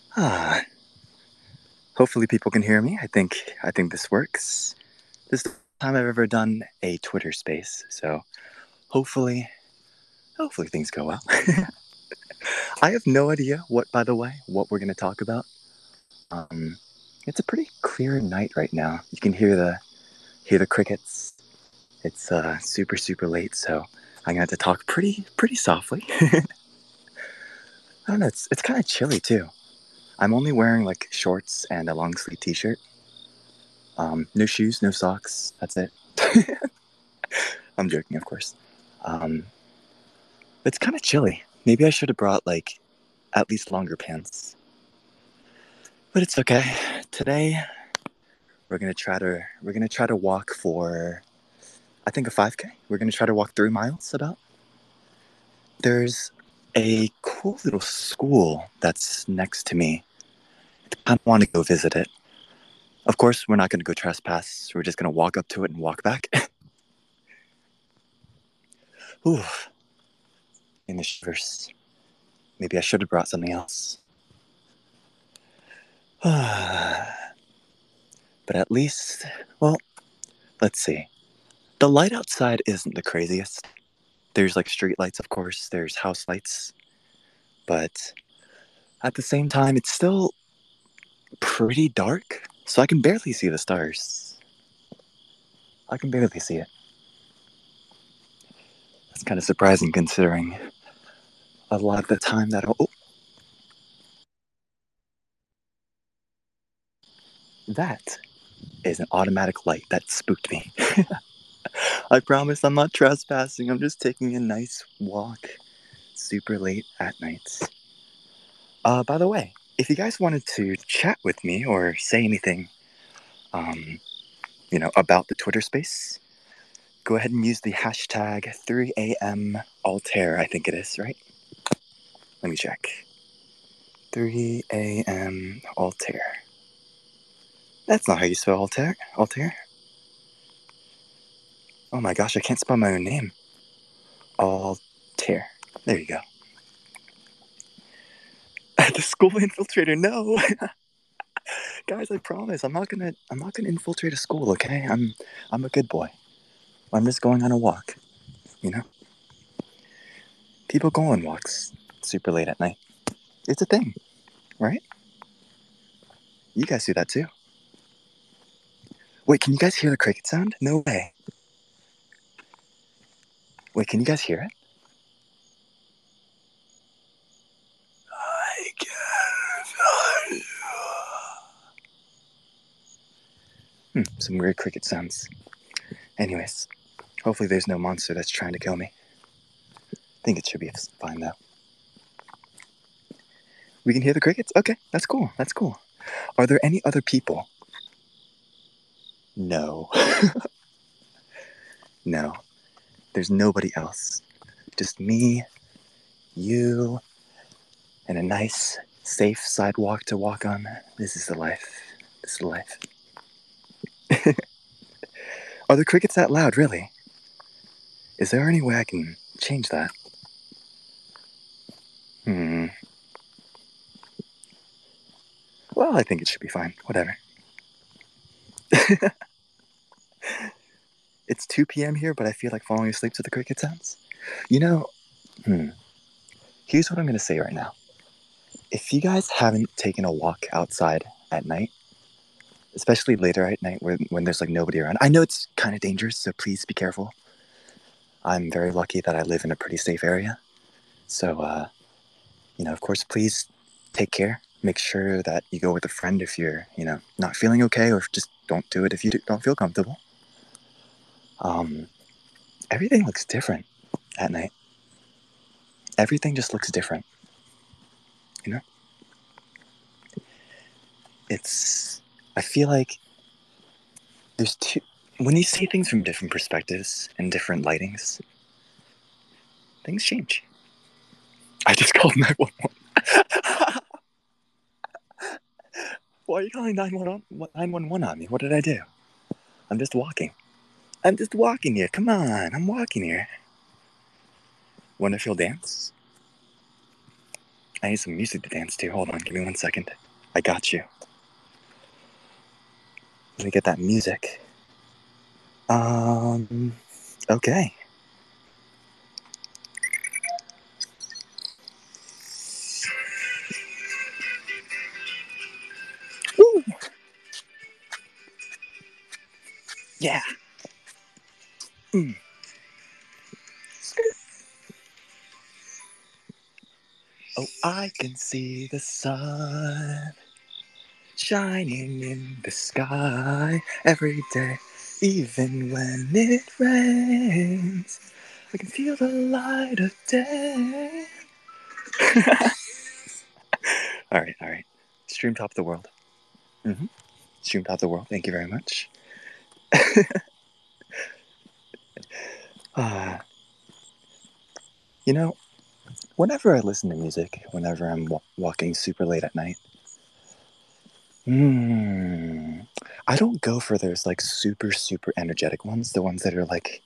Ah, hopefully people can hear me. I think this works. This is the time I've ever done a Twitter space, so hopefully hopefully things go well. I have no idea by the way, what we're gonna talk about. Um, it's a pretty clear night right now. You can hear the crickets. It's super late, so I'm gonna have to talk pretty softly. I don't know. It's kind of chilly too. I'm only wearing like shorts and a long sleeve T-shirt. No shoes, no socks. That's it. I'm joking, of course. Um, it's kind of chilly. Maybe I should have brought like at least longer pants. But it's okay. Today we're gonna try to walk for I think a 5K. We're gonna try to walk 3 miles about. There's a cool little school that's next to me. I want to go visit it. Of course, we're not gonna go trespass. We're just gonna walk up to it and walk back. Ooh, in the shivers. Maybe I should have brought something else. But at least, well, let's see. The light outside isn't the craziest. There's like street lights, of course, there's house lights, but at the same time, it's still pretty dark, so I can barely see the stars. I can barely see it. That's kind of surprising considering a lot of the time that. Oh, that is an automatic light. That spooked me. I promise I'm not trespassing, I'm just taking a nice walk super late at night. By the way, if you guys wanted to chat with me or say anything, um, about the Twitter space, go ahead and use the hashtag 3am Altair, I think it is, right? Let me check. 3am Altair. That's not how you spell Altair. Altair? Oh my gosh, I can't spell my own name. Altair. There you go. The school infiltrator, no. Guys, I promise I'm not gonna infiltrate a school, okay? I'm a good boy. I'm just going on a walk, you know? People go on walks super late at night. It's a thing, right? You guys do that too. Wait, can you guys hear the cricket sound? No way. Wait, can you guys hear it? I can. Some weird cricket sounds. Anyways, hopefully there's no monster that's trying to kill me. I think it should be fine though. We can hear the crickets? Okay, that's cool. That's cool. Are there any other people? No. No. There's nobody else. Just me, you, and a nice, safe sidewalk to walk on. This is the life. This is the life. Are the crickets that loud, really? Is there any way I can change that? Hmm. Well, I think it should be fine. Whatever. It's 2 p.m. here, but I feel like falling asleep to the cricket sounds. You know, hmm. Here's what I'm going to say right now. If you guys haven't taken a walk outside at night, especially later at night when there's like nobody around, I know it's kind of dangerous, so please be careful. I'm very lucky that I live in a pretty safe area. So, of course, please take care. Make sure that you go with a friend if you're, not feeling okay, or just don't do it if you don't feel comfortable. Um, Everything looks different at night. Everything just looks different. You know, I feel like there's two. When you see things from different perspectives and different lightings, things change. I just called 911. Why are you calling 911 on me? What did I do? I'm just walking. I'm just walking here. Come on, I'm walking here. Want to feel dance? I need some music to dance to. Hold on, give me 1 second. I got you. Let me get that music. Okay. Woo! Yeah. Oh, I can see the sun shining in the sky every day, even when it rains. I can feel the light of day. All right. Stream top of the world. Stream top of the world. Thank you very much. You know, whenever I listen to music, whenever I'm walking super late at night, I don't go for those like super energetic ones. The ones that are like,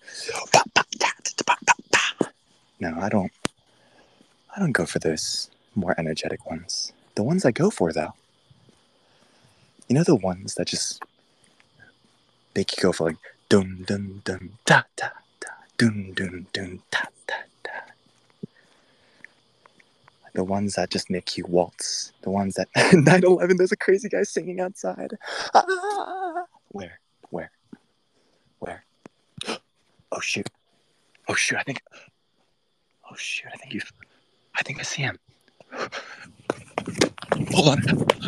no, I don't go for those more energetic ones. The ones I go for though, you know, the ones that just make you go for like dun dun dun ta ta ta dun dun dun ta ta ta. The ones that just make you waltz. The ones that 9/11. There's a crazy guy singing outside. Ah! Where? Oh shoot! I think. Oh shoot! I think I see him. Hold on.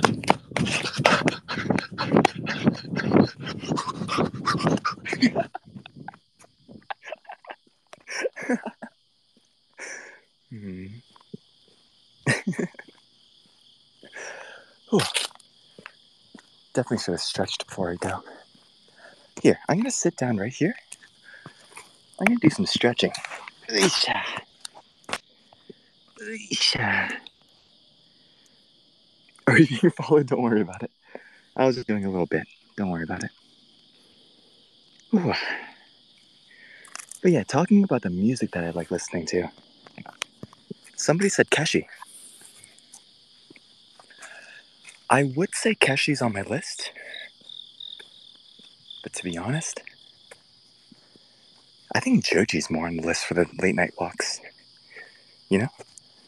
Definitely should have stretched before I go. Here, I'm gonna sit down right here. I'm gonna do some stretching. Are you being followed? Don't worry about it. I was just doing a little bit. Don't worry about it. Ooh. But yeah, talking about the music that I like listening to. Somebody said Keshi. I would say Keshi's on my list. But to be honest, I think Joji's more on the list for the late night walks. You know?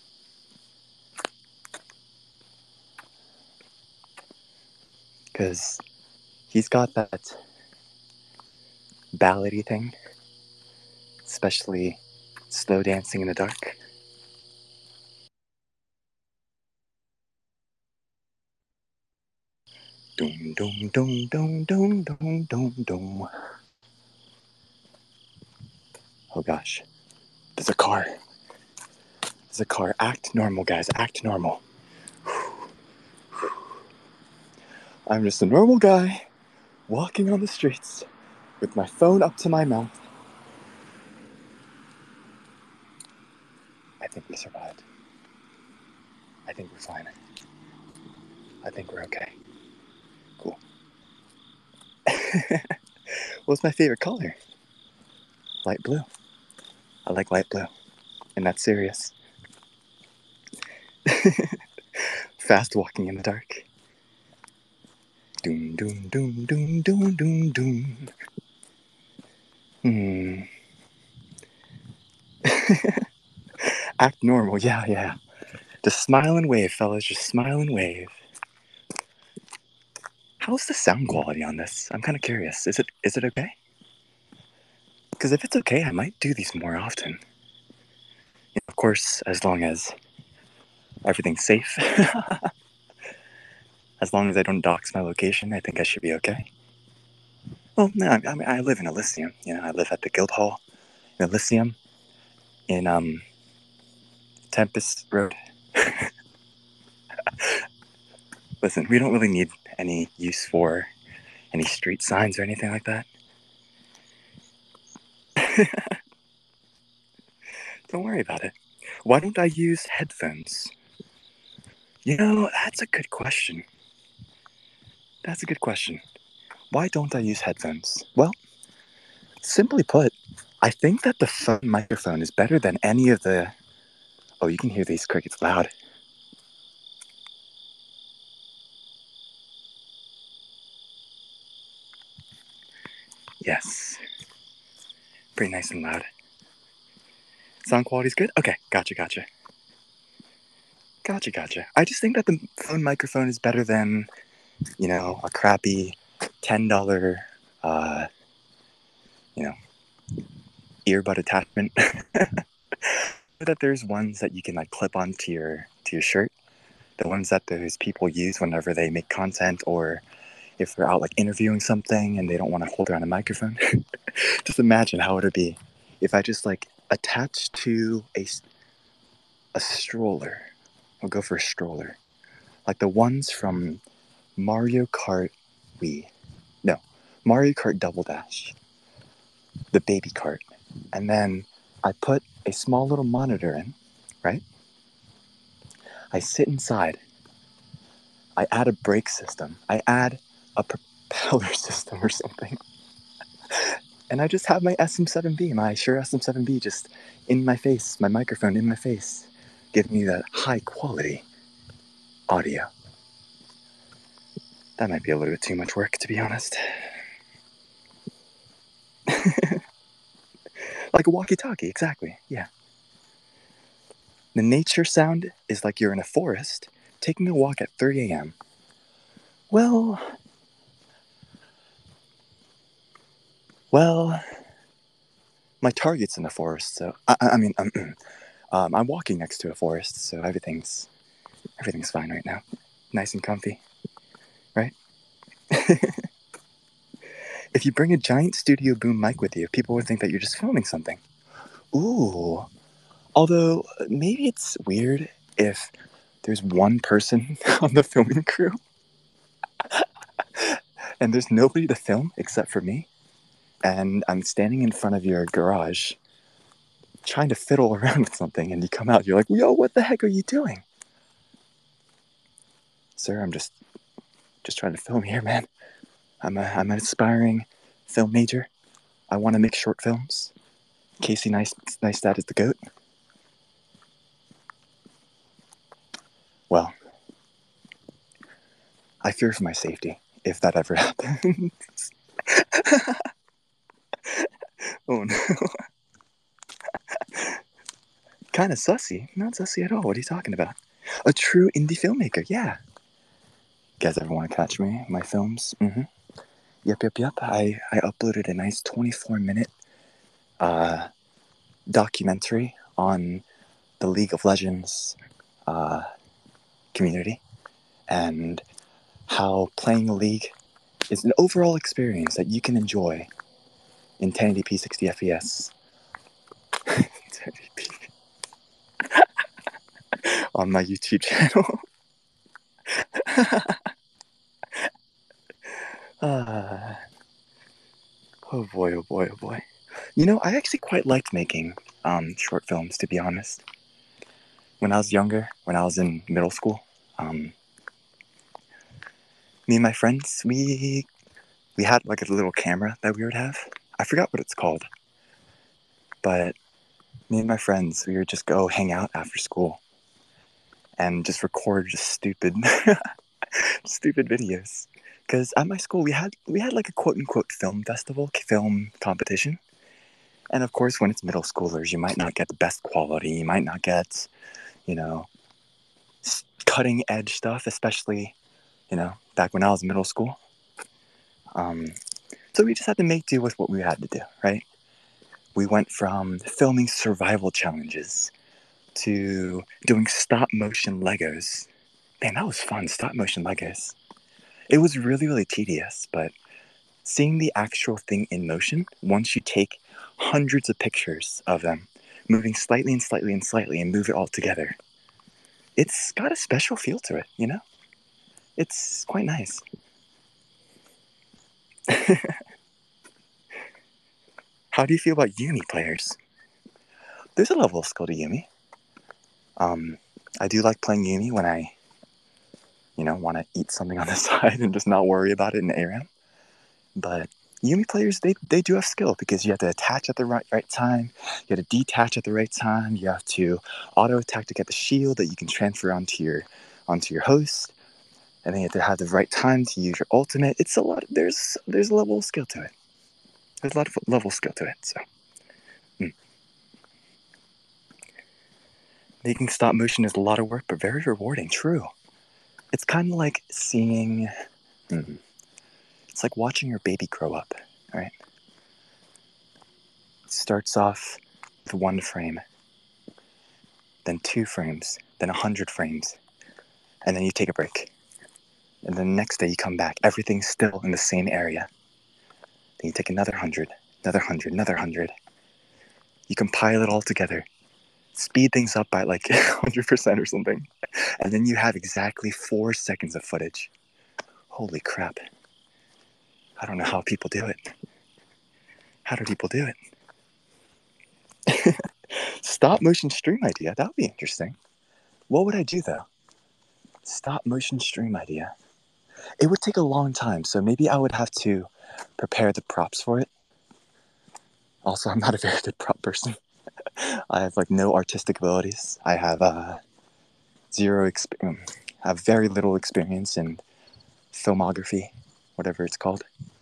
Because he's got that ballady thing, especially slow dancing in the dark. Dum dum dum dum dum dum dum dum. Oh gosh, there's a car. Act normal, guys. Act normal. I'm just a normal guy walking on the streets with my phone up to my mouth. I think we survived. I think we're fine. I think we're okay. Cool. What's my favorite color? Light blue. I like light blue. And that's serious. Fast walking in the dark. Doom, doom, doom, doom, doom, doom, doom. Act normal. Yeah. Just smile and wave, fellas. Just smile and wave. How's the sound quality on this? I'm kind of curious. Is it okay? Because if it's okay, I might do these more often. Of course, as long as everything's safe. As long as I don't dox my location, I think I should be okay. Well, no, I mean, I live in Elysium. You know, I live at the Guildhall in Elysium in Tempest Road. Listen, we don't really need any use for any street signs or anything like that. Don't worry about it. Why don't I use headphones? You know, that's a good question. Why don't I use headphones? Well, simply put, I think that the phone microphone is better than any of the... Oh, you can hear these crickets loud. Yes. Pretty nice and loud. Sound quality's good? Okay, gotcha. I just think that the phone microphone is better than, a crappy $10, earbud attachment. That there's ones that you can clip onto your shirt. The ones that those people use whenever they make content, or if they're out interviewing something and they don't want to hold around a microphone. Just imagine how it would be if I just attached to a stroller. I'll go for a stroller, like the ones from Mario Kart Wii. No, Mario Kart Double Dash, the baby cart, and then I put a small little monitor in, right? I sit inside. I add a brake system. I add a propeller system or something. And I just have my SM7B, my Shure SM7B, just in my face, my microphone in my face, giving me that high quality audio. That might be a little bit too much work, to be honest. Like a walkie-talkie, exactly, yeah. The nature sound is like you're in a forest, taking a walk at 3 a.m. Well, my target's in the forest, so I'm walking next to a forest, so everything's fine right now. Nice and comfy, right? If you bring a giant studio boom mic with you, people would think that you're just filming something. Ooh. Although, maybe it's weird if there's one person on the filming crew and there's nobody to film except for me, and I'm standing in front of your garage trying to fiddle around with something, and you come out, you're like, yo, what the heck are you doing? Sir, I'm just trying to film here, man. I'm an aspiring film major. I want to make short films. Casey Neistat is the GOAT. Well, I fear for my safety if that ever happens. Oh no. Kind of sussy. Not sussy at all. What are you talking about? A true indie filmmaker, yeah. You guys ever want to catch me? My films? Mm-hmm. Yep. I uploaded a nice 24-minute documentary on the League of Legends community and how playing a league is an overall experience that you can enjoy in 1080p 60 FPS. 1080p. On my YouTube channel. Oh boy. I actually quite liked making short films, to be honest. When I was younger, when I was in middle school, me and my friends, we had a little camera that we would have. I forgot what it's called. But me and my friends, we would just go hang out after school and just record just stupid videos. Because at my school, we had a quote-unquote film festival, film competition. And of course, when it's middle schoolers, you might not get the best quality. You might not get, cutting edge stuff, especially, back when I was in middle school. So we just had to make do with what we had to do, right? We went from filming survival challenges to doing stop motion Legos. Man, that was fun, stop motion Legos. It was really, really tedious, but seeing the actual thing in motion, once you take hundreds of pictures of them, moving slightly and move it all together, it's got a special feel to it, It's quite nice. How do you feel about Yumi players? There's a level of skill to Yumi. I do like playing Yumi when I, want to eat something on the side and just not worry about it in ARAM. But Yumi players, they do have skill because you have to attach at the right time, you have to detach at the right time, you have to auto attack to get the shield that you can transfer onto your host, and then you have to have the right time to use your ultimate. It's a lot. There's a level of skill to it. there's a lot of level skill to it. So making stop motion is a lot of work, but very rewarding. True. It's kind of like seeing. It's like watching your baby grow up. Right. It starts off with 1 frame, then 2 frames, then 100 frames, and then you take a break. And then the next day you come back, everything's still in the same area. Then you take another 100, another 100, another 100. You compile it all together, speed things up by like 100% or something, and then you have exactly 4 seconds of footage. Holy crap. I don't know how people do it. How do people do it? Stop motion stream idea, that would be interesting. What would I do though? Stop motion stream idea. It would take a long time, so maybe I would have to prepare the props for it. Also, I'm not a very good prop person. I have like no artistic abilities. I have very little experience in filmography, whatever it's called.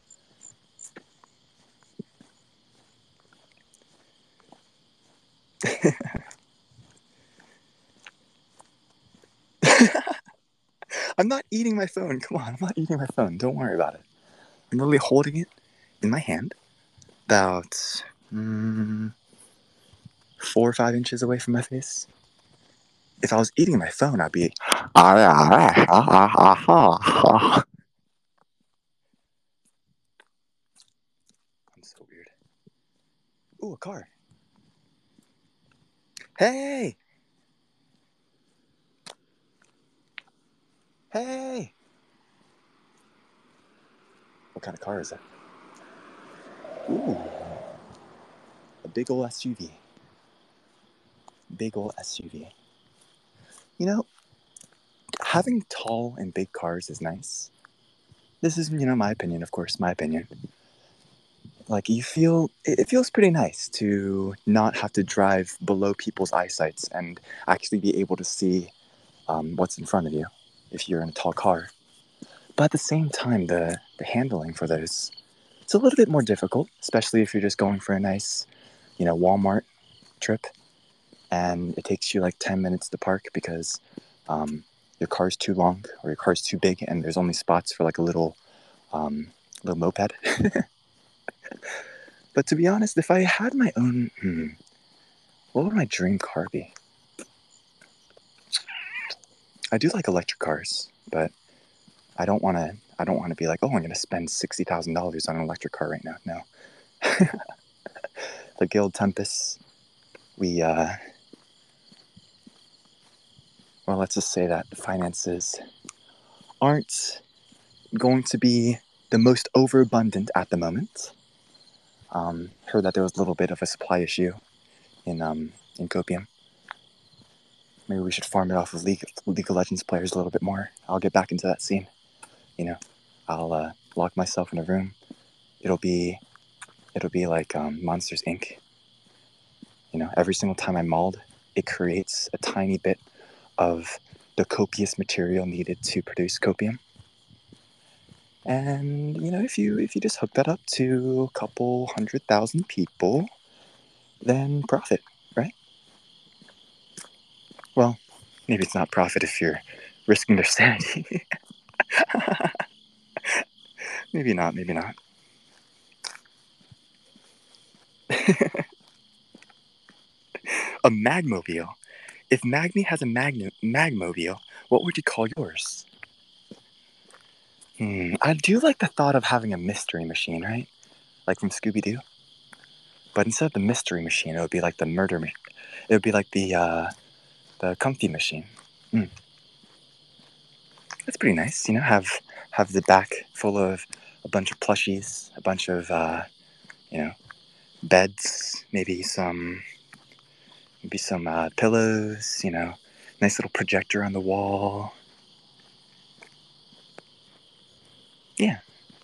I'm not eating my phone. Come on, I'm not eating my phone. Don't worry about it. I'm literally holding it in my hand, about 4 or 5 inches away from my face. If I was eating my phone, I'd be. I'm so weird. Ooh, a car. Hey! Hey! What kind of car is it? Ooh. A big ol' SUV. Big ol' SUV. You know, having tall and big cars is nice. This is, my opinion, of course, my opinion. Like, it feels pretty nice to not have to drive below people's eyesights and actually be able to see what's in front of you if you're in a tall car. But at the same time, the handling for those, it's a little bit more difficult, especially if you're just going for a nice, Walmart trip and it takes you like 10 minutes to park because your car's too long or your car's too big and there's only spots for like a little moped. But to be honest, if I had my own, what would my dream car be? I do like electric cars, but I don't want to be like, oh, I'm going to spend $60,000 on an electric car right now. No. The Guild Tempest, well, let's just say that the finances aren't going to be the most overabundant at the moment. Heard that there was a little bit of a supply issue in copium. Maybe we should farm it off of League of Legends players a little bit more. I'll get back into that scene. I'll lock myself in a room. It'll be like Monsters Inc. Every single time I'm mauled, it creates a tiny bit of the copious material needed to produce copium. And if you just hook that up to a couple 100,000 people, then profit, right? Well, maybe it's not profit if you're risking their sanity. Maybe not. A Magmobile. If Magni has a Magmobile, what would you call yours? I do like the thought of having a mystery machine, right? Like from Scooby-Doo. But instead of the mystery machine, it would be like the murder machine. It would be like the comfy machine. That's pretty nice, have the back full of a bunch of plushies, a bunch of, beds, maybe some pillows, nice little projector on the wall. Yeah.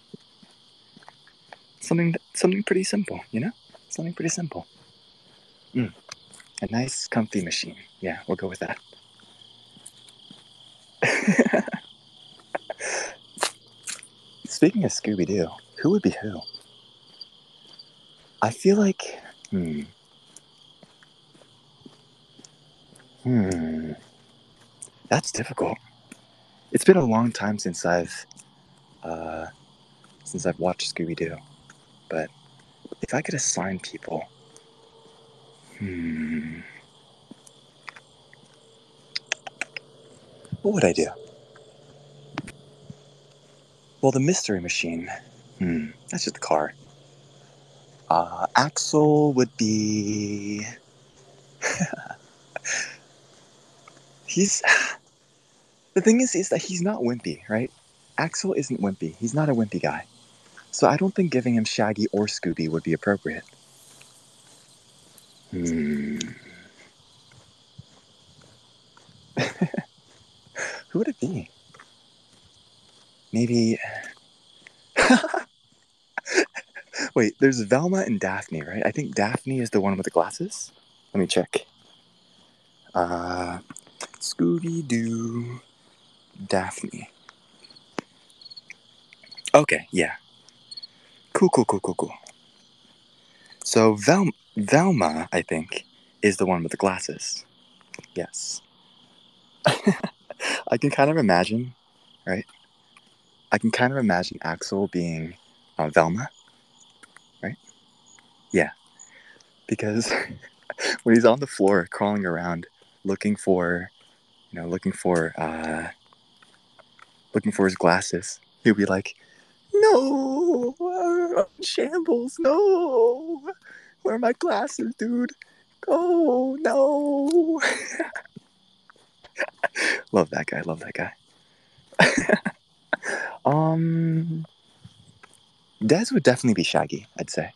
Something pretty simple, Something pretty simple. A nice, comfy machine. Yeah, we'll go with that. Speaking of Scooby-Doo, who would be who? I feel like, that's difficult. It's been a long time since I've watched Scooby Doo, but if I could assign people, what would I do? Well, the Mystery Machine, that's just the car. Axel would be. He's. The thing is that he's not wimpy, right? Axel isn't wimpy. He's not a wimpy guy. So I don't think giving him Shaggy or Scooby would be appropriate. Who would it be? Maybe. Wait, there's Velma and Daphne, right? I think Daphne is the one with the glasses. Let me check. Scooby Doo, Daphne. Okay, yeah. Cool. So Velma, I think, is the one with the glasses. Yes. I can kind of imagine, right? I can kind of imagine Axel being Velma, right? Yeah. Because when he's on the floor crawling around looking for, looking for his glasses, he'll be like, "No, I'm in shambles. No, where are my glasses, dude? Oh no!" Love that guy. Dez would definitely be Shaggy, I'd say.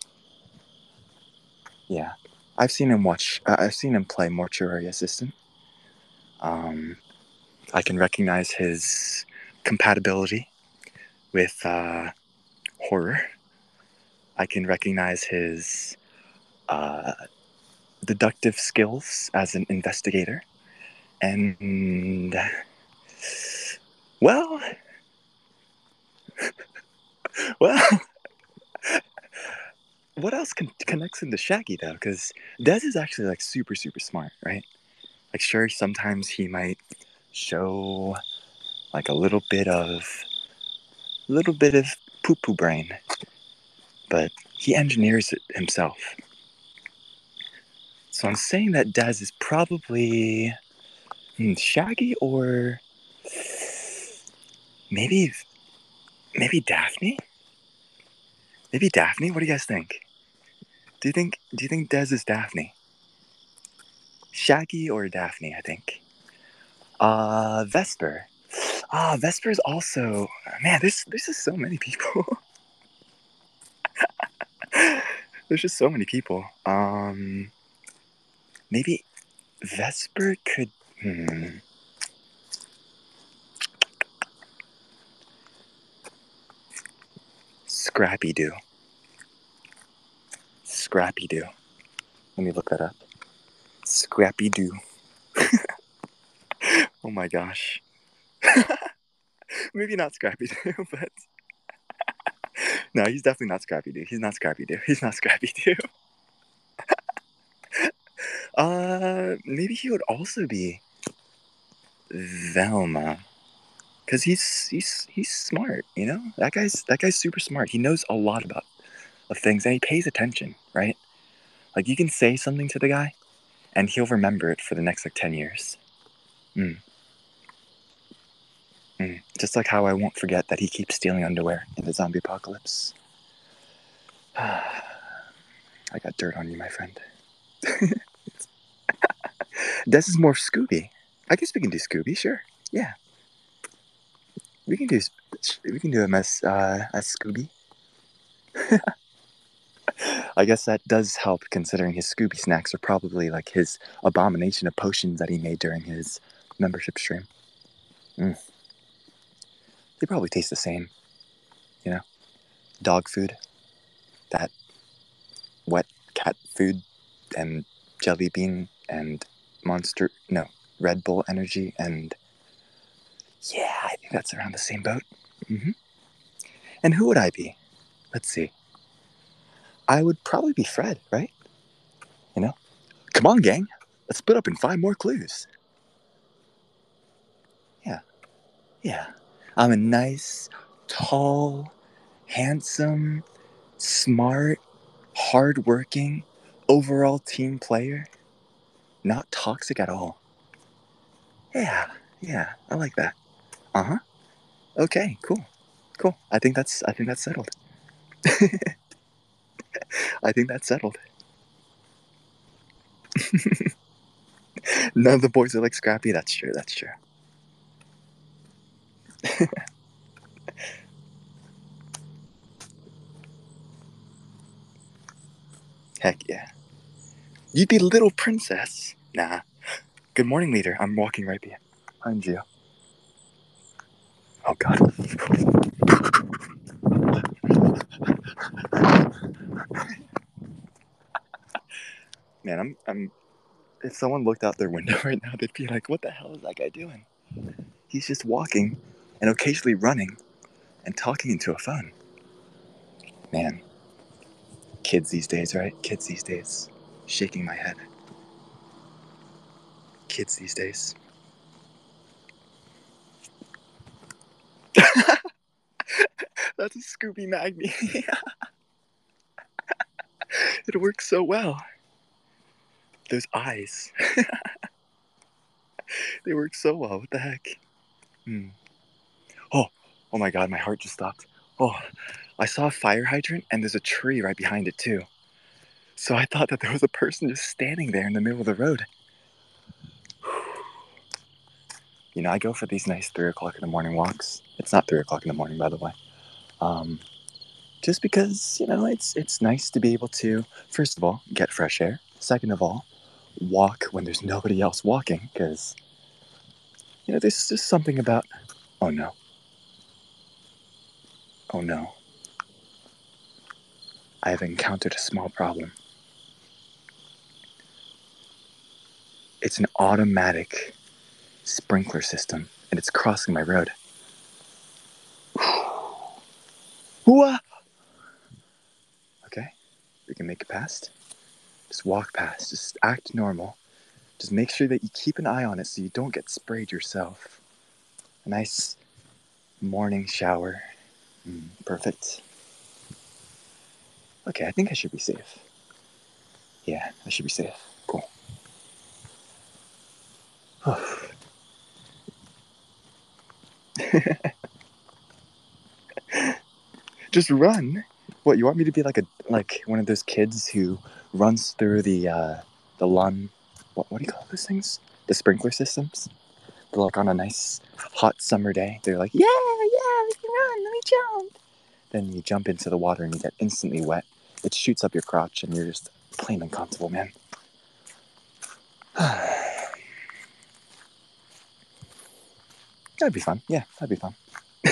Yeah, I've seen him play Mortuary Assistant. I can recognize his compatibility with horror. I can recognize his deductive skills as an investigator. And, well, what else connects him to Shaggy, though? Because Dez is actually, like, super, super smart, right? Like, sure, sometimes he might show, like, a little bit of poo-poo brain, but he engineers it himself. So I'm saying that Dez is probably Shaggy or maybe Daphne? Maybe Daphne? What do you guys think? Do you think Dez is Daphne? Shaggy or Daphne, I think. Vesper. Vesper's also, man, there's just so many people. There's just so many people. Maybe Vesper could Scrappy Doo. Let me look that up. Scrappy Doo. Oh my gosh. Maybe not Scrappy Doo, but no, he's definitely not Scrappy Doo. He's not Scrappy Doo. Maybe he would also be Velma, because he's smart. You know, that guy's super smart. He knows a lot of things, and he pays attention. Right? Like you can say something to the guy, and he'll remember it for the next 10 years. Just like how I won't forget that he keeps stealing underwear in the zombie apocalypse. I got dirt on you, my friend. This is more Scooby. I guess we can do Scooby, sure. Yeah. We can do him as Scooby. I guess that does help, considering his Scooby snacks are probably like his abomination of potions that he made during his membership stream. They probably taste the same, you know? Dog food, that wet cat food, and jelly bean, and Red Bull energy, and yeah, I think that's around the same boat. And who would I be? Let's see. I would probably be Fred, right? You know? Come on, gang. Let's split up and find more clues. Yeah. Yeah. I'm a nice, tall, handsome, smart, hardworking, overall team player. Not toxic at all. Yeah. Yeah. I like that. Uh-huh. Okay, cool. Cool. I think that's settled. I think that's settled. None of the boys are like Scrappy. That's true. That's true. Heck yeah. You'd be little princess. Nah. Good morning, leader. I'm walking right behind you. Oh God. Man, I'm. If someone looked out their window right now, they'd be like, "What the hell is that guy doing? He's just walking, and occasionally running, and talking into a phone." Man, kids these days, right? Kids these days. Shaking my head. Kids these days. That's a Scooby Magni. It works so well. Those eyes. They work so well. What the heck? Hmm. Oh, oh my God, my heart just stopped. Oh, I saw a fire hydrant and there's a tree right behind it too. So I thought that there was a person just standing there in the middle of the road. You know, I go for these nice 3 o'clock in the morning walks. It's not 3 o'clock in the morning, by the way. Just because, you know, it's nice to be able to, first of all, get fresh air. Second of all, walk when there's nobody else walking, because, you know, there's just something about, oh no, oh no, I have encountered a small problem. It's an automatic sprinkler system, and it's crossing my road. Whoa! Okay, we can make it past. Just walk past. Just act normal. Just make sure that you keep an eye on it so you don't get sprayed yourself. A nice morning shower. Perfect. Okay, I think I should be safe. Yeah, I should be safe. Cool. Just run. What, you want me to be like one of those kids who runs through the lawn? What do you call those things? The sprinkler systems. They're like on a nice hot summer day. They're like, yeah, we can run. Let me jump. Then you jump into the water and you get instantly wet. It shoots up your crotch and you're just plain uncomfortable, man. That'd be fun. Yeah, that'd be fun.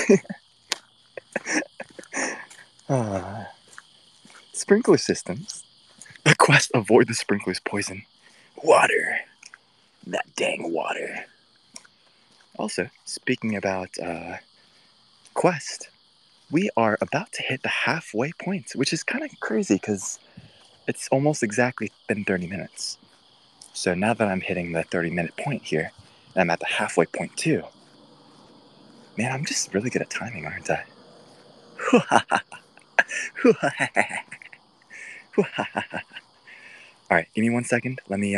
Sprinkler systems. The quest: avoid the sprinkler's poison. Water. That dang water. Also, speaking about quest, we are about to hit the halfway point, which is kind of crazy because it's almost exactly been 30 minutes. So now that I'm hitting the 30-minute point here, and I'm at the halfway point too, man, I'm just really good at timing, aren't I? All right, give me 1 second. Let me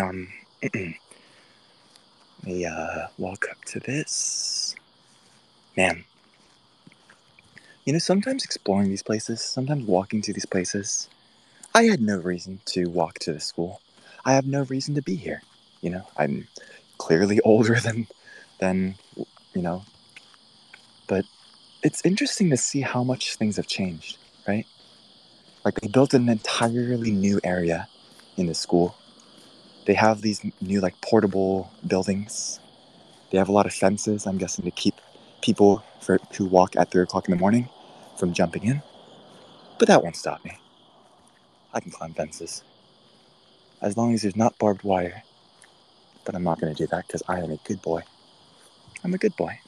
walk up to this. Man, you know, sometimes exploring these places, sometimes walking to these places, I had no reason to walk to the school. I have no reason to be here. You know, I'm clearly older than you know, but it's interesting to see how much things have changed, right? Like they built an entirely new area in the school. They have these new like portable buildings. They have a lot of fences, I'm guessing, to keep people who walk at 3 o'clock in the morning from jumping in. But that won't stop me. I can climb fences. As long as there's not barbed wire. But I'm not going to do that because I am a good boy. I'm a good boy.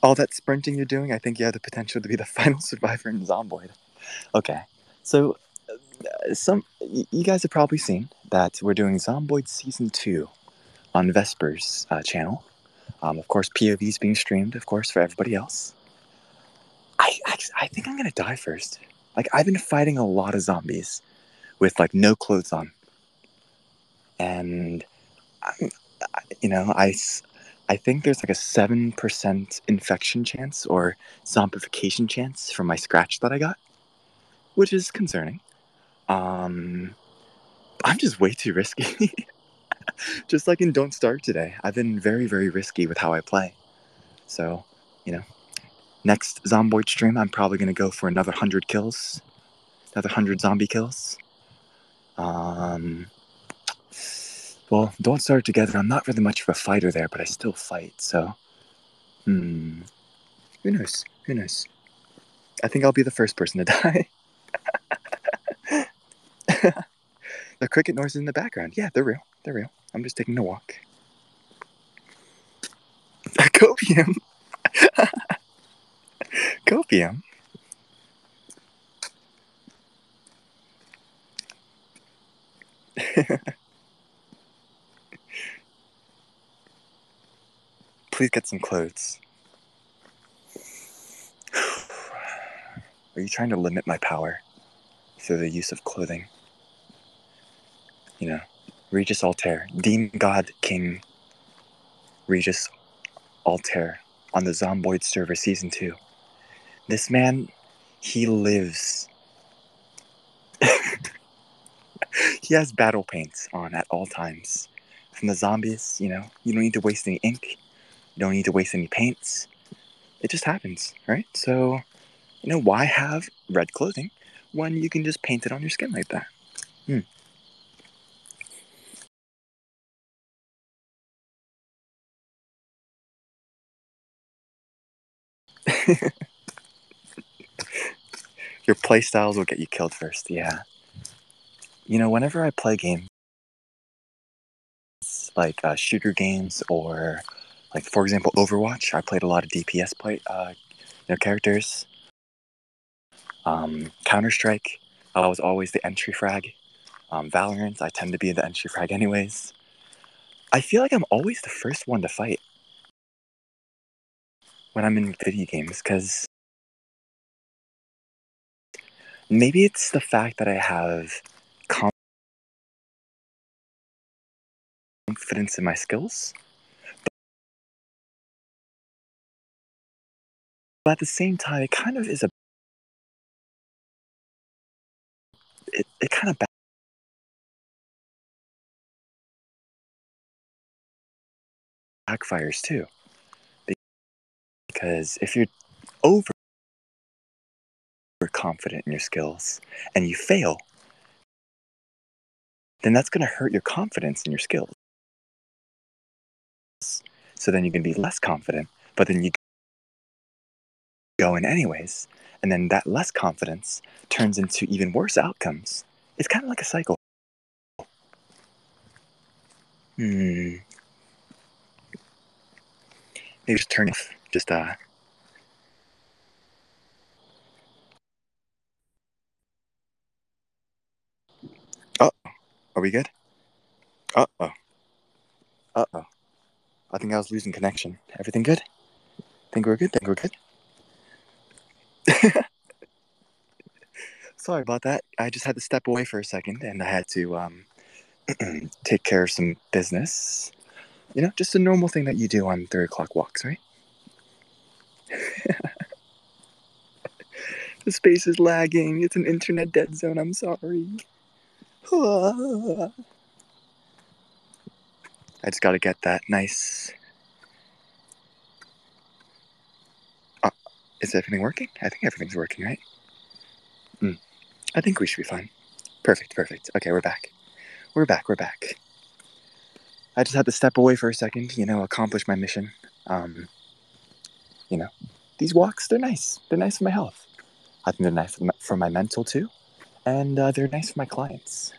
All that sprinting you're doing, I think you have the potential to be the final survivor in Zomboid. Okay, so you guys have probably seen that we're doing Zomboid Season 2 on Vesper's channel. Of course, POV is being streamed, of course, for everybody else. I think I'm gonna die first. Like, I've been fighting a lot of zombies with like no clothes on, and you know, I think there's like a 7% infection chance or zombification chance from my scratch that I got, which is concerning. I'm just way too risky. Just like in Don't Starve today, I've been very, very risky with how I play. So, you know, next Zomboid stream, I'm probably gonna go for another 100 kills, another 100 zombie kills. Well, Don't Starve together, I'm not really much of a fighter there, but I still fight. So, who knows? Who knows? I think I'll be the first person to die. The cricket noises in the background. Yeah, they're real. They're real. I'm just taking a walk. Copium. Copium. Please get some clothes. Are you trying to limit my power through the use of clothing? You know, Regis Altair, Demon God King Regis Altair on the Zomboid server Season 2. This man, he lives. He has battle paints on at all times. From the zombies, you know, you don't need to waste any ink. You don't need to waste any paints. It just happens, right? So, you know, why have red clothing when you can just paint it on your skin like that? Your playstyles will get you killed first, yeah. You know, whenever I play games, like shooter games or, like, for example, Overwatch, I played a lot of DPS characters. Counter-Strike, I was always the entry frag. Valorant, I tend to be the entry frag anyways. I feel like I'm always the first one to fight when I'm in video games, because maybe it's the fact that I have confidence in my skills, but at the same time, it kind of is it kind of backfires too, because if you're overconfident in your skills and you fail, then that's going to hurt your confidence in your skills. So then you're going to be less confident, but then you go in anyways, and then that less confidence turns into even worse outcomes. It's kind of like a cycle. Maybe just turn off. Just Oh, are we good? Uh-oh. Uh-oh. I think I was losing connection. Everything good? Think we're good? Think we're good? Sorry about that. I just had to step away for a second, and I had to take care of some business. You know, just a normal thing that you do on 3 o'clock walks, right? The space is lagging. It's an internet dead zone. I'm sorry. I just gotta get that nice. Is everything working? I think everything's working, right? I think we should be fine. Perfect, perfect. Okay, we're back. We're back, we're back. I just had to step away for a second, you know, accomplish my mission. You know, these walks, they're nice. They're nice for my health. I think they're nice for my mental too. And they're nice for my clients.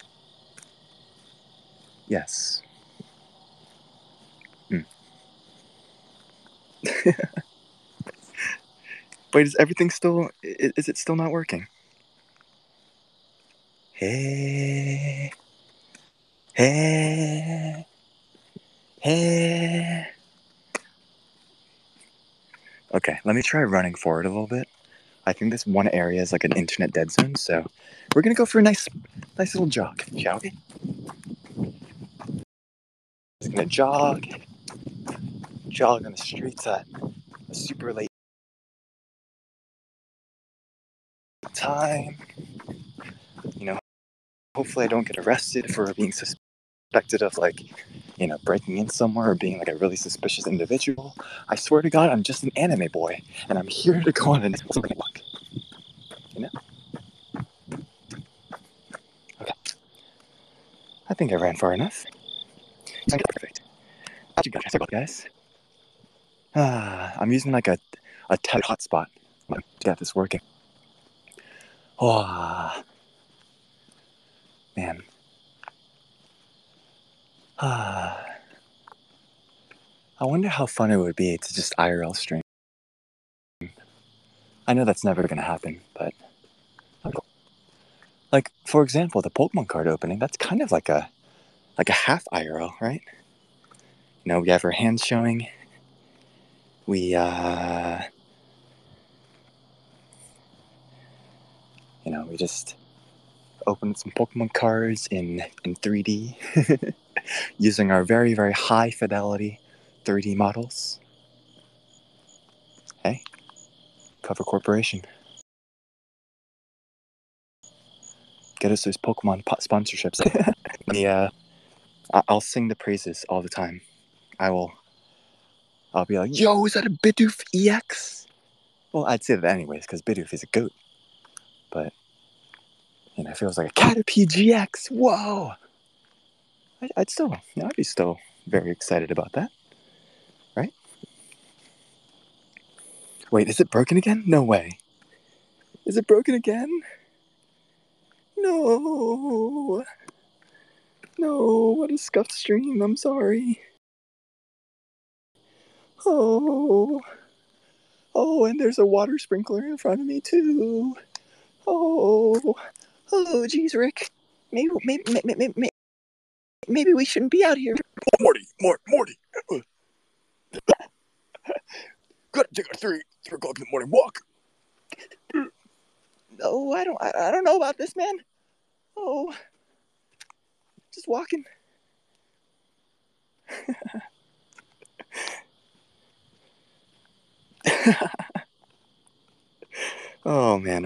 Yes. Wait, is everything still... Is it still not working? Hey. Hey. Hey. Okay, let me try running forward a little bit. I think this one area is like an internet dead zone, so we're gonna go for a nice little jog, shall we? Just gonna jog on the streets at a super late time. You know, hopefully I don't get arrested for being suspected of breaking in somewhere or being like a really suspicious individual. I swear to God, I'm just an anime boy, and I'm here to go on a walk. You know? Okay. I think I ran far enough. Perfect. Sorry about guys. I'm using like a tech hotspot to get this working. Oh, man. I wonder how fun it would be to just IRL stream. I know that's never going to happen, but like, for example, the Pokemon card opening, that's kind of like a half IRL, right? You know, we have our hands showing. We we just opened some Pokemon cards in 3D using our very, very high fidelity 3D models. Hey, Cover Corporation. Get us those Pokemon sponsorships. I'll sing the praises all the time. I'll be like, yo, is that a Bidoof EX? Well, I'd say that anyways, because Bidoof is a goat. But, if it was like a Caterpie GX, whoa! I'd be still very excited about that. Right? Wait, is it broken again? No way. Is it broken again? No. No, what a scuffed stream. I'm sorry. Oh. Oh, and there's a water sprinkler in front of me, too. Oh. Oh, geez, Rick. Maybe we shouldn't be out here. Morty. Gotta take a 3 o'clock in the morning walk. No, I don't know about this, man. Oh, just walking. Oh man.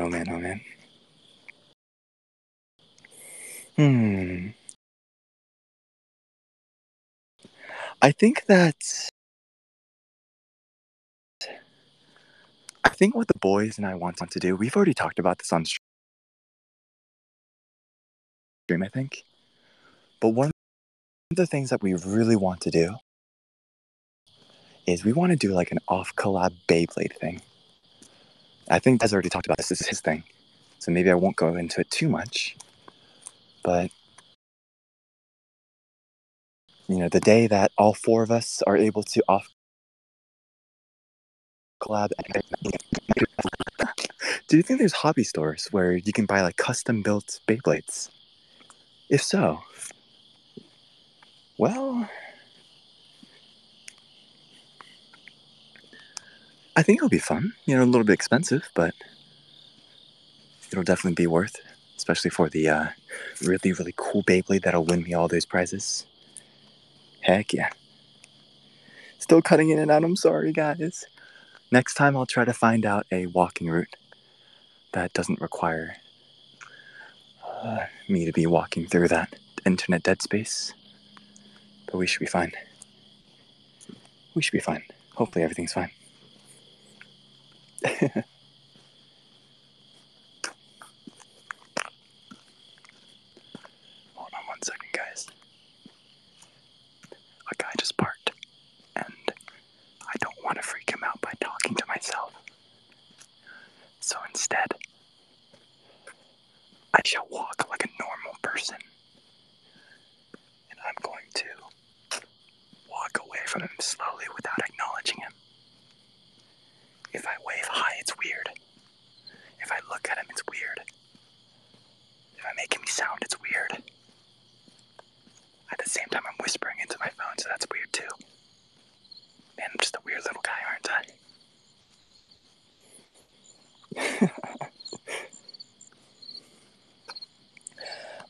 I think what the boys and I want to do, we've already talked about this on stream, I think. But one of the things that we really want to do is we want to do like an off-collab Beyblade thing. I think Des already talked about this. This is his thing. So maybe I won't go into it too much. But, the day that all 4 of us are able to off-collab... Do you think there's hobby stores where you can buy like custom-built Beyblades? If so, well, I think it'll be fun. A little bit expensive, but it'll definitely be worth, especially for the really, really cool Beyblade that'll win me all those prizes. Heck yeah. Still cutting in and out, I'm sorry, guys. Next time I'll try to find out a walking route that doesn't require me to be walking through that internet dead space. But we should be fine. Hopefully everything's fine. Hold on one second, guys. A guy just parked, and I don't want to freak him out by talking to myself. So instead, I shall walk like a normal person. And I'm going to walk away from him slowly without acknowledging him.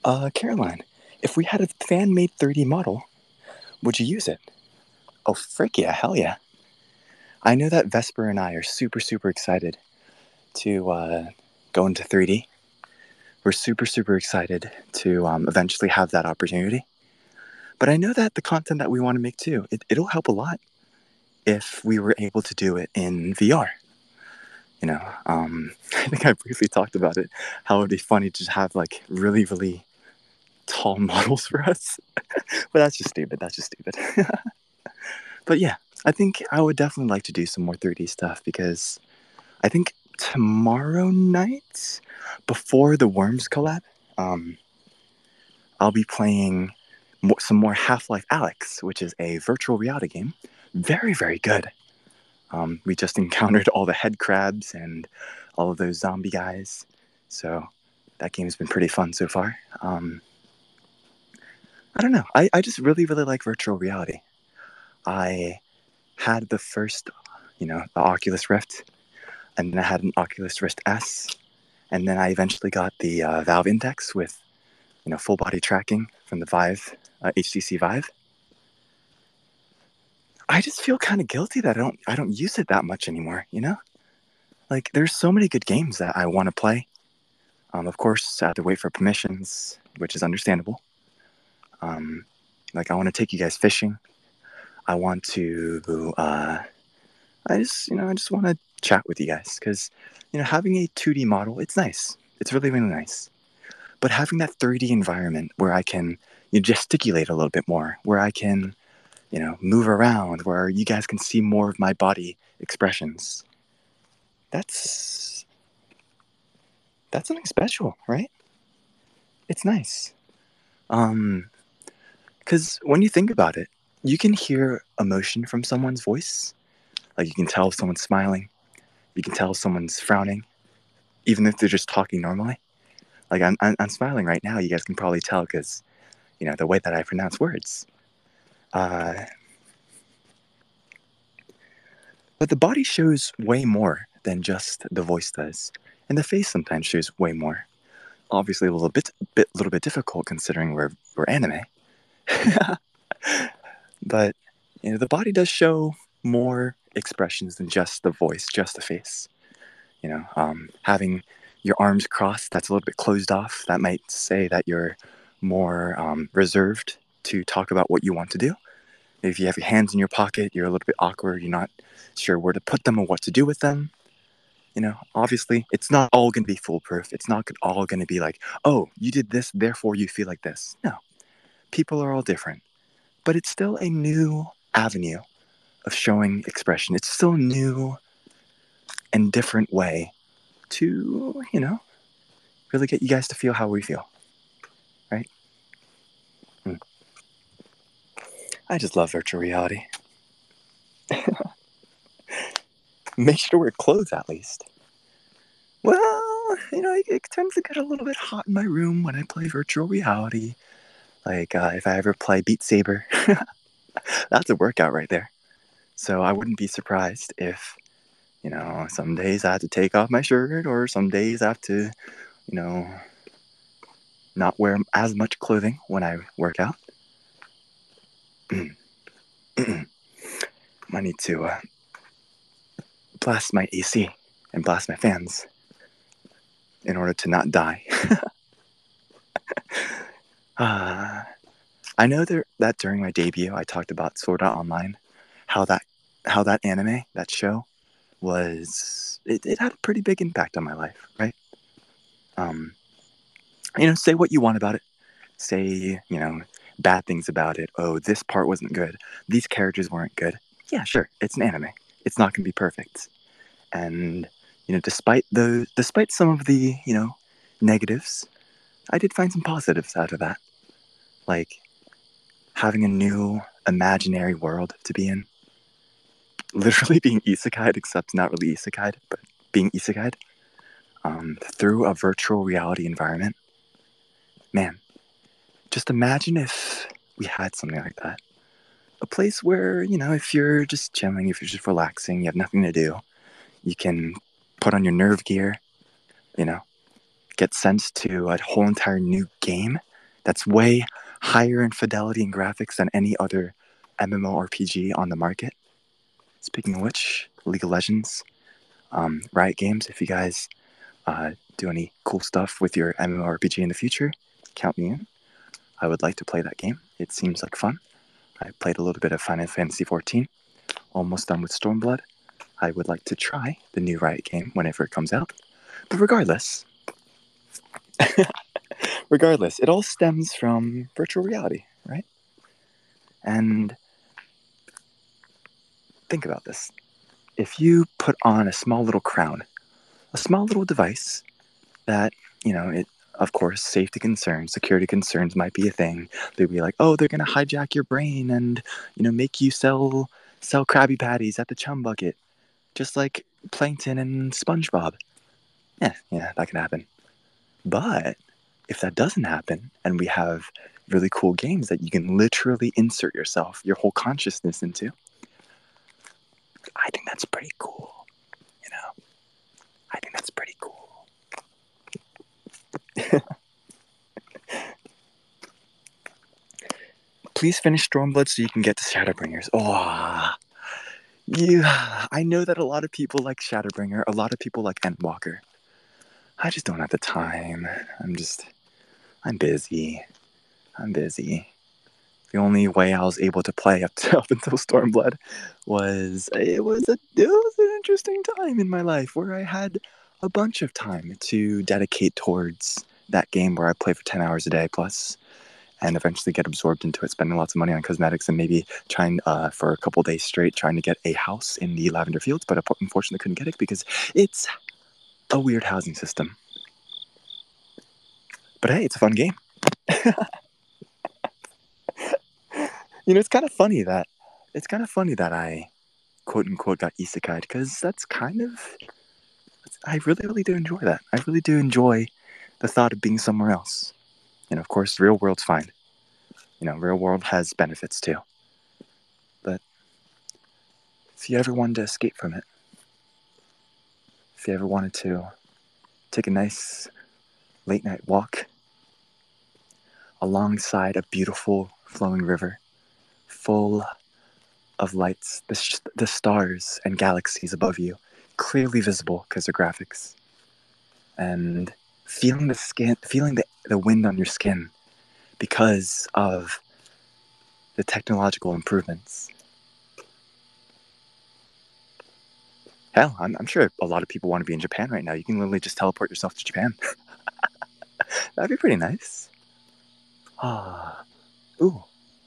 Caroline, if we had a fan-made 3D model, would you use it? Oh, frick yeah, hell yeah. I know that Vesper and I are super, super excited to go into 3D. We're super, super excited to eventually have that opportunity. But I know that the content that we want to make too, it'll help a lot if we were able to do it in VR. I think I briefly talked about it, how it would be funny to just have like really, really tall models for us. But that's just stupid. But yeah, I think I would definitely like to do some more 3D stuff because I think tomorrow night, before the Worms collab, I'll be playing some more Half-Life Alyx, which is a virtual reality game. Very, very good. We just encountered all the head crabs and all of those zombie guys. So that game's been pretty fun so far. I don't know. I just really, really like virtual reality. I had the first, the Oculus Rift, and then I had an Oculus Rift S, and then I eventually got the Valve Index with, full body tracking from the Vive, HTC Vive. I just feel kind of guilty that I don't use it that much anymore. Like there's so many good games that I want to play. Of course, I have to wait for permissions, which is understandable. Like I want to take you guys fishing. I want to. I just want to chat with you guys because, having a 2D model, it's nice. It's really, really nice. But having that 3D environment where I can gesticulate a little bit more, where I can, move around, where you guys can see more of my body expressions. That's something special, right? It's nice. Because when you think about it, you can hear emotion from someone's voice. Like you can tell if someone's smiling, you can tell if someone's frowning, even if they're just talking normally. Like I'm smiling right now. You guys can probably tell because, the way that I pronounce words. But the body shows way more than just the voice does, and the face sometimes shows way more. Obviously, a little bit difficult considering we're anime. But the body does show more expressions than just the voice, just the face. Having your arms crossed, that's a little bit closed off. That might say that you're more reserved to talk about what you want to do. If you have your hands in your pocket, you're a little bit awkward. You're not sure where to put them or what to do with them. Obviously, it's not all going to be foolproof. It's not all going to be like, oh, you did this, therefore you feel like this. No, people are all different. But it's still a new avenue of showing expression. It's still a new and different way to, really get you guys to feel how we feel. Right? I just love virtual reality. Make sure to wear clothes at least. Well, it tends to get a little bit hot in my room when I play virtual reality. Like, if I ever play Beat Saber, that's a workout right there. So I wouldn't be surprised if, some days I have to take off my shirt or some days I have to, not wear as much clothing when I work out. I need to blast my AC and blast my fans in order to not die. I know that during my debut, I talked about Sword Art Online, how that anime, that show, was it had a pretty big impact on my life, right? Say what you want about it. Say, bad things about it. Oh, this part wasn't good. These characters weren't good. Yeah, sure, it's an anime. It's not going to be perfect. And, despite some of the, negatives, I did find some positives out of that. Like having a new imaginary world to be in. Literally being isekai'd, except not really isekai'd, but being isekai'd through a virtual reality environment. Man, just imagine if we had something like that. A place where, if you're just chilling, if you're just relaxing, you have nothing to do, you can put on your nerve gear, get sent to a whole entire new game that's way higher in fidelity and graphics than any other MMORPG on the market. Speaking of which, League of Legends, Riot Games, if you guys do any cool stuff with your MMORPG in the future, count me in. I would like to play that game. It seems like fun. I played a little bit of Final Fantasy XIV, almost done with Stormblood. I would like to try the new Riot game whenever it comes out. But regardless, it all stems from virtual reality, right? And think about this. If you put on a small little crown, a small little device that, it, of course, safety concerns, security concerns might be a thing. They'd be like, oh, they're going to hijack your brain and, make you sell Krabby Patties at the Chum Bucket, just like Plankton and SpongeBob. Yeah, that can happen. But if that doesn't happen and we have really cool games that you can literally insert yourself, your whole consciousness into, I think that's pretty cool. I think that's pretty cool. Please finish Stormblood so you can get to Shadowbringers. I know that a lot of people like Shadowbringer, a lot of people like Endwalker. I just don't have the time. I'm busy. The only way I was able to play up until Stormblood was it was an interesting time in my life where I had a bunch of time to dedicate towards that game where I play for 10 hours a day plus, and eventually get absorbed into it, spending lots of money on cosmetics and maybe trying for a couple days straight trying to get a house in the Lavender Fields, but unfortunately couldn't get it because it's a weird housing system. But hey, it's a fun game. It's kind of funny that I quote unquote got isekai'd, because that's I really, really do enjoy that. I really do enjoy the thought of being somewhere else. Of course, real world's fine. Real world has benefits too. But if you ever wanted to escape from it, if you ever wanted to take a nice late night walk alongside a beautiful flowing river full of lights, the stars and galaxies above you, clearly visible because of graphics, and feeling the wind on your skin because of the technological improvements. Hell, I'm sure a lot of people want to be in Japan right now. You can literally just teleport yourself to Japan. That'd be pretty nice. Ooh.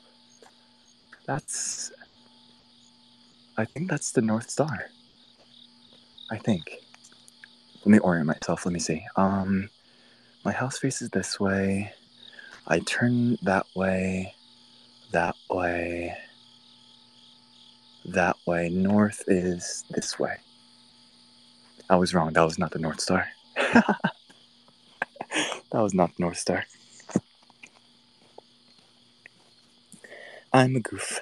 I think that's the North Star. I think. Let me orient myself. Let me see. My house faces this way. I turn that way. That way. That way. North is this way. I was wrong. That was not the North Star. That was not the North Star. I'm a goof.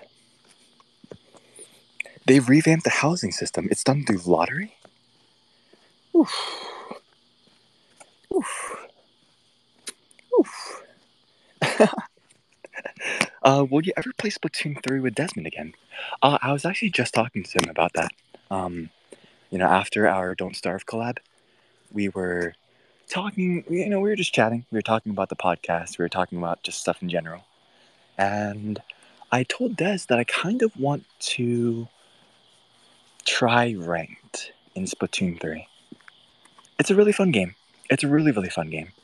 They've revamped the housing system. It's done through lottery? Oof. Will you ever play Splatoon 3 with Desmond again? I was actually just talking to him about that. After our Don't Starve collab, we were talking, we were just chatting. We were talking about the podcast. We were talking about just stuff in general. And I told Des that I kind of want to try ranked in Splatoon 3. It's a really fun game. It's a really, really fun game.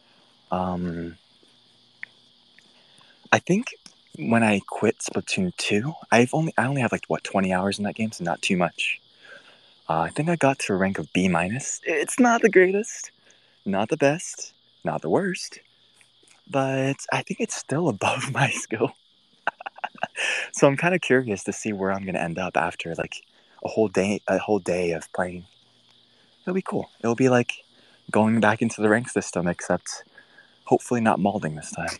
I think when I quit Splatoon 2, I only have 20 hours in that game, so not too much. I think I got to a rank of B-. It's not the greatest, not the best, not the worst, but I think it's still above my skill. So I'm kind of curious to see where I'm going to end up after a whole day of playing. It'll be cool. It'll be like going back into the rank system, except hopefully not malding this time.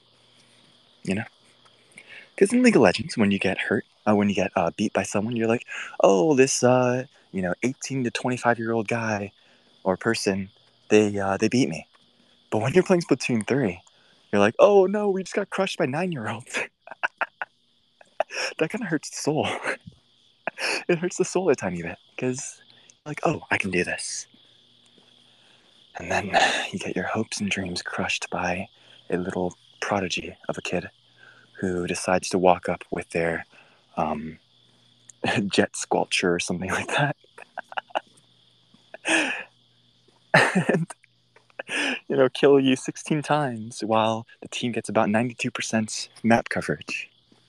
Because in League of Legends, when you get hurt, when you get beat by someone, you're like, oh, this 18 to 25-year-old guy or person, they beat me. But when you're playing Splatoon 3, You're like, oh no, we just got crushed by 9-year-olds. That kind of hurts the soul. It hurts the soul a tiny bit because, like, oh, I can do this. And then you get your hopes and dreams crushed by a little prodigy of a kid who decides to walk up with their jet squelcher or something like that. And, kill you 16 times while the team gets about 92% map coverage.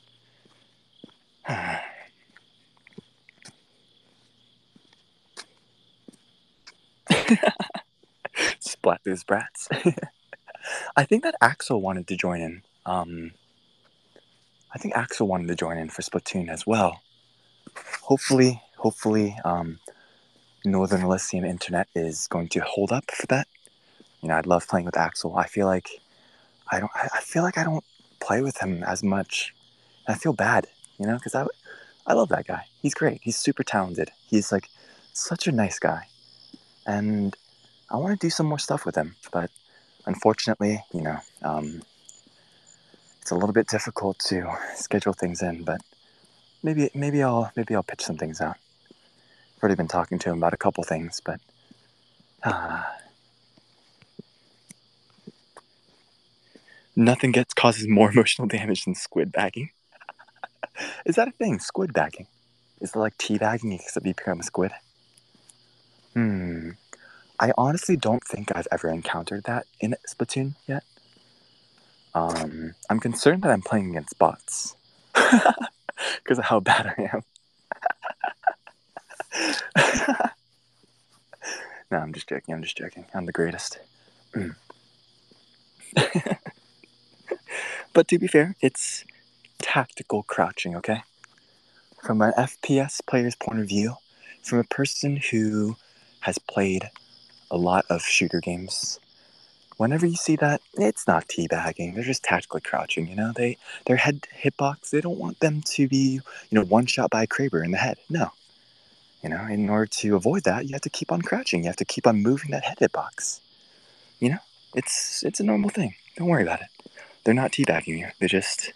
Splat those brats. I think that Axel wanted to join in. I think Axel wanted to join in for Splatoon as well. Hopefully, Northern Elysium internet is going to hold up for that. I'd love playing with Axel. I feel like I don't play with him as much. I feel bad, because I love that guy. He's great. He's super talented. He's like such a nice guy, and I want to do some more stuff with him. But unfortunately, it's a little bit difficult to schedule things in. But maybe I'll pitch some things out. I've already been talking to him about a couple things, but nothing causes more emotional damage than squid bagging. Is that a thing? Squid bagging? Is it like tea bagging except you become a squid? I honestly don't think I've ever encountered that in Splatoon yet. I'm concerned that I'm playing against bots because of how bad I am. No, I'm just joking. I'm the greatest. But to be fair, it's tactical crouching, okay? From an FPS player's point of view, from a person who has played a lot of shooter games, whenever you see that, it's not teabagging. They're just tactically crouching, Their head hitbox, they don't want them to be, one shot by a Kraber in the head. No. In order to avoid that, you have to keep on crouching. You have to keep on moving that head hitbox. It's a normal thing. Don't worry about it. They're not teabagging you. They just...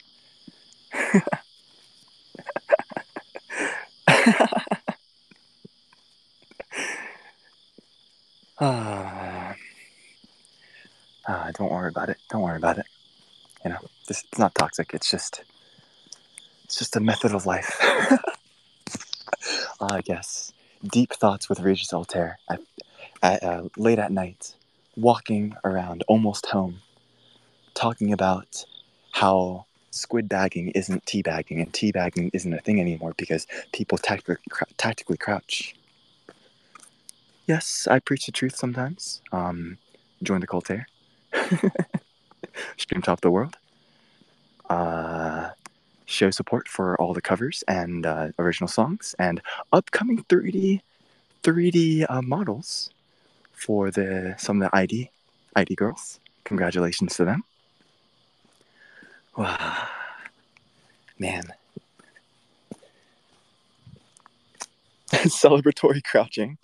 don't worry about it. Don't worry about it. It's not toxic. It's just a method of life. I guess. Deep thoughts with Regis Altair late at night, walking around, almost home, talking about how squid bagging isn't teabagging and teabagging isn't a thing anymore because people tactically crouch. Yes, I preach the truth sometimes. Join the cult here. Stream Top the World. Show support for all the covers and original songs and upcoming 3D models for some of the ID girls. Congratulations to them. Wow. Man. Celebratory crouching.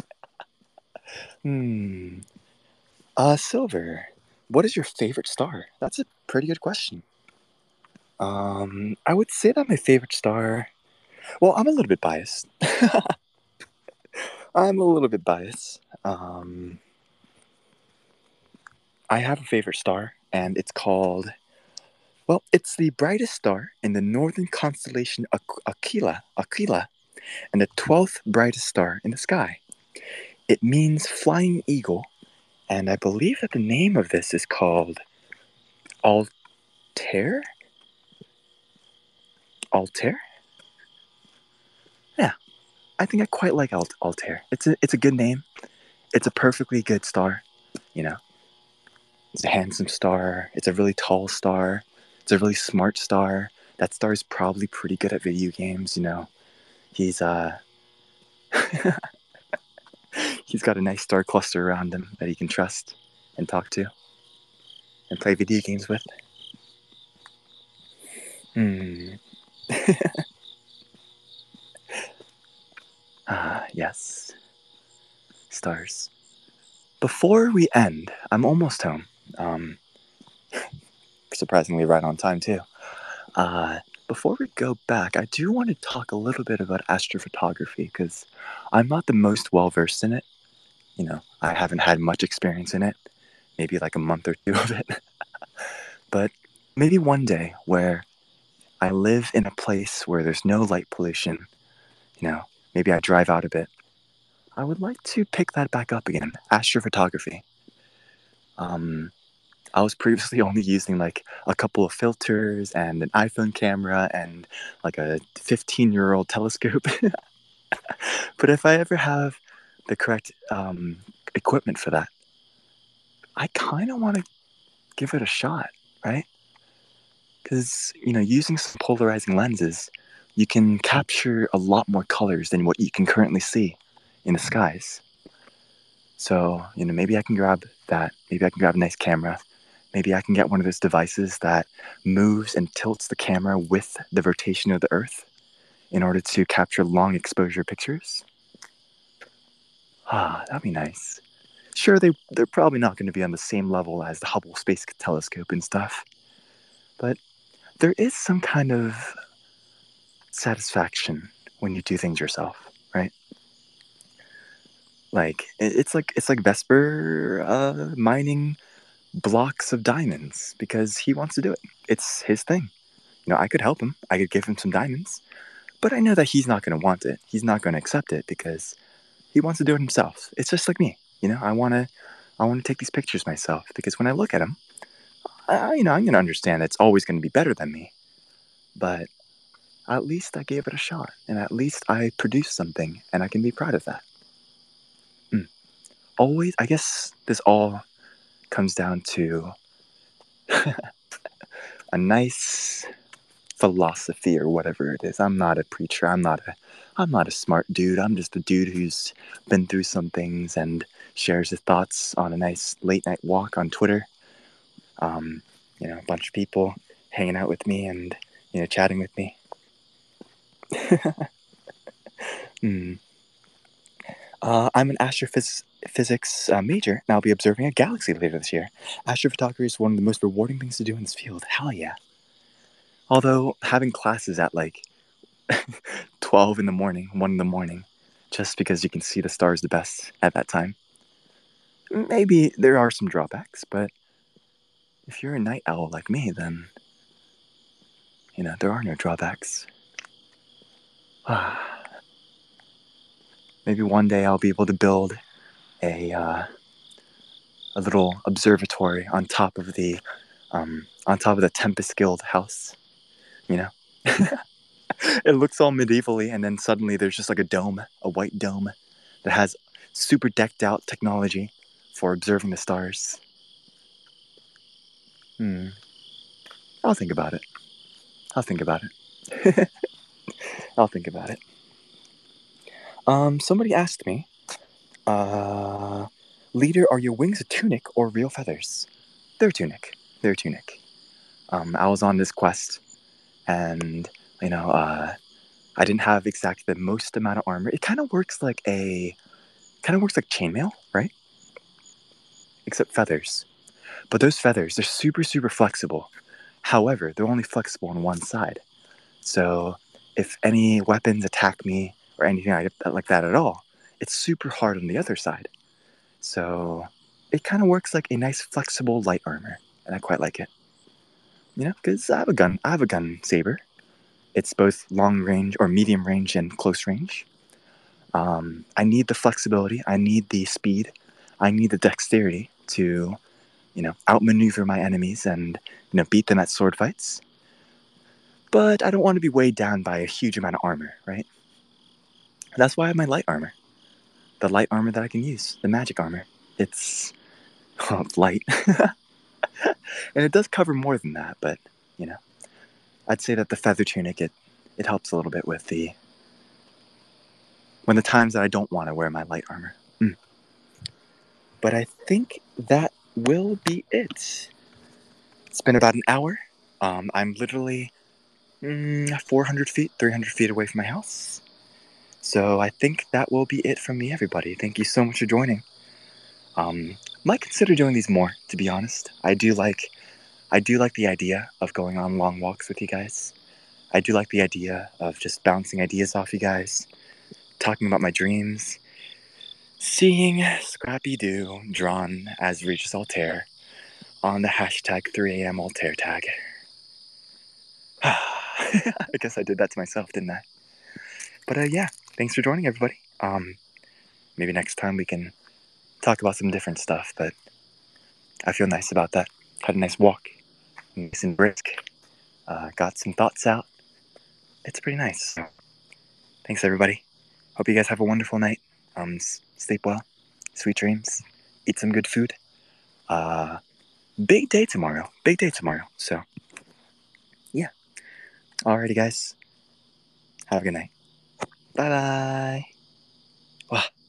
Silver. What is your favorite star? That's a pretty good question. I would say that my favorite star... Well, I'm a little bit biased. I have a favorite star, and it's called... Well, it's the brightest star in the northern constellation Aquila, and the 12th brightest star in the sky. It means flying eagle, and I believe that the name of this is called Altair? Altair? Yeah, I think I quite like Altair. It's a good name. It's a perfectly good star, It's a handsome star. It's a really tall star. It's a really smart star. That star is probably pretty good at video games, He's he's got a nice star cluster around him that he can trust and talk to and play video games with. Yes. Stars. Before we end, I'm almost home. surprisingly right on time too. Uh, Before we go back, I do want to talk a little bit about astrophotography because I'm not the most well versed in it. I haven't had much experience in it, maybe like a month or two of it. But maybe one day where I live in a place where there's no light pollution, you know, maybe I drive out a bit. I would like to pick that back up again, astrophotography. Um, I was previously only using like a couple of filters and an iPhone camera and like a 15-year-old telescope. But if I ever have the correct equipment for that, I kind of want to give it a shot, right? Because, using some polarizing lenses, you can capture a lot more colors than what you can currently see in the skies. So, maybe I can grab that. Maybe I can grab a nice camera. Maybe I can get one of those devices that moves and tilts the camera with the rotation of the Earth in order to capture long exposure pictures. That'd be nice. Sure, they're probably not going to be on the same level as the Hubble Space Telescope and stuff, but there is some kind of satisfaction when you do things yourself, right? Like it's like Vesper mining blocks of diamonds because he wants to do it. It's his thing. I could help him. I could give him some diamonds, but I know that he's not going to want it. He's not going to accept it because he wants to do it himself. It's just like me. I want to take these pictures myself because when I look at them, I'm going to understand that it's always going to be better than me. But at least I gave it a shot, and at least I produced something, and I can be proud of that. Always, I guess this all comes down to a nice philosophy or whatever it is. I'm not a preacher. I'm not a smart dude. I'm just a dude who's been through some things and shares his thoughts on a nice late night walk on Twitter. A bunch of people hanging out with me and chatting with me. I'm an astrophysics major, and I'll be observing a galaxy later this year. Astrophotography is one of the most rewarding things to do in this field. Hell yeah. Although having classes at like 12 in the morning, 1 in the morning, just because you can see the stars the best at that time, maybe there are some drawbacks, but if you're a night owl like me, then, there are no drawbacks. Maybe one day I'll be able to build a little observatory on top of the Tempest Guild house. It looks all medievally, and then suddenly there's just like a white dome that has super decked out technology for observing the stars. I'll think about it. I'll think about it. I'll think about it. Somebody asked me, Leader, are your wings a tunic or real feathers? They're tunic. They're tunic. I was on this quest, and I didn't have exactly the most amount of armor. It kind of works like chainmail, right? Except feathers. But those feathers, they're super, super flexible. However, they're only flexible on one side. So if any weapons attack me or anything like that at all, it's super hard on the other side. So it kind of works like a nice flexible light armor, and I quite like it. Because I have a gun saber. It's both long range or medium range and close range. I need the flexibility. I need the speed. I need the dexterity to, outmaneuver my enemies and, beat them at sword fights. But I don't want to be weighed down by a huge amount of armor, right? That's why I have my light armor. The light armor that I can use, the magic armor. It's light. And it does cover more than that, but, I'd say that the feather tunic, it helps a little bit with when the times that I don't want to wear my light armor. But I think that will be it. It's been about an hour. I'm literally 400 feet, 300 feet away from my house. So I think that will be it from me, everybody. Thank you so much for joining. Might consider doing these more, to be honest. I I do like the idea of going on long walks with you guys. I do like the idea of just bouncing ideas off you guys, talking about my dreams, seeing Scrappy Doo drawn as Regis Altair on the hashtag 3am Altair tag. I guess I did that to myself, didn't I? But yeah, thanks for joining, everybody. Maybe next time we can talk about some different stuff, but I feel nice about that. Had a nice walk, nice and brisk, got some thoughts out. It's pretty nice. So, thanks, everybody. Hope you guys have a wonderful night. Sleep well, sweet dreams, eat some good food. Big day tomorrow. Big day tomorrow. So, yeah. Alrighty, guys. Have a good night. Bye bye. Wow.